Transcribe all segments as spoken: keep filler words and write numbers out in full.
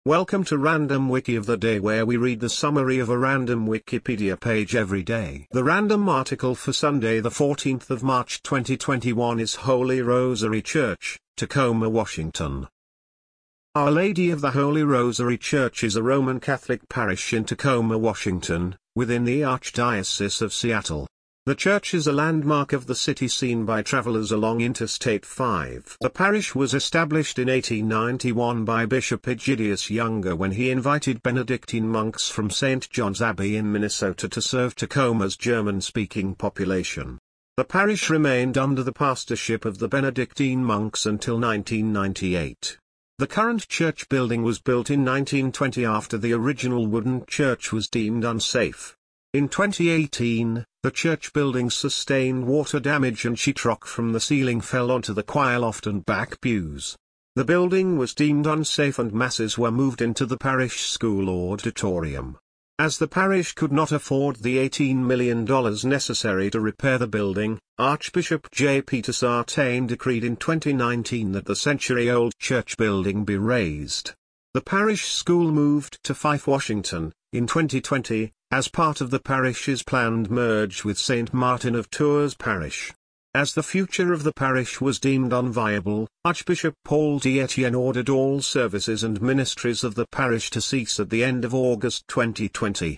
Welcome to Random Wiki of the Day, where we read the summary of a random Wikipedia page every day. The random article for Sunday the fourteenth of March twenty twenty-one is Holy Rosary Church, Tacoma, Washington. Our Lady of the Holy Rosary Church is a Roman Catholic parish in Tacoma, Washington, within the Archdiocese of Seattle. The church is a landmark of the city seen by travelers along Interstate five. The parish was established in eighteen ninety-one by Bishop Egidius Younger when he invited Benedictine monks from Saint John's Abbey in Minnesota to serve Tacoma's German-speaking population. The parish remained under the pastorship of the Benedictine monks until nineteen ninety-eight. The current church building was built in nineteen twenty after the original wooden church was deemed unsafe. In twenty eighteen, the church building sustained water damage and sheetrock from the ceiling fell onto the choir loft and back pews. The building was deemed unsafe and masses were moved into the parish school auditorium. As the parish could not afford the eighteen million dollars necessary to repair the building, Archbishop J. Peter Sartain decreed in twenty nineteen that the century-old church building be razed. The parish school moved to Fife, Washington, in twenty twenty, as part of the parish's planned merge with Saint Martin of Tours Parish. As the future of the parish was deemed unviable, Archbishop Paul D. Etienne ordered all services and ministries of the parish to cease at the end of August twenty twenty.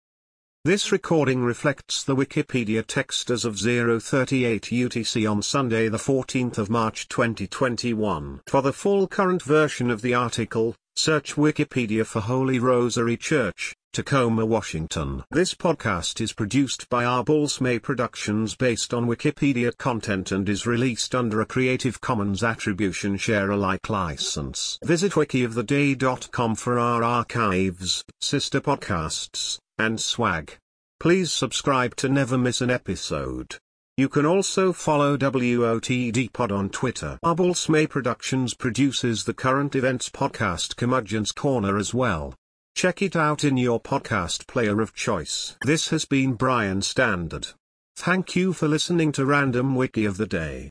This recording reflects the Wikipedia text as of zero thirty-eight U T C on Sunday the fourteenth of March twenty twenty-one. For the full current version of the article, search Wikipedia for Holy Rosary Church, Tacoma, Washington. This podcast is produced by Arbalsmay Productions based on Wikipedia content and is released under a Creative Commons Attribution Share Alike license. Visit wiki of the day dot com for our archives, sister podcasts, and swag. Please subscribe to never miss an episode. You can also follow W O T D Pod on Twitter. Arbalsmay Productions produces the current events podcast Curmudgeon's Corner as well. Check it out in your podcast player of choice. This has been Brian Standard. Thank you for listening to Random Wiki of the Day.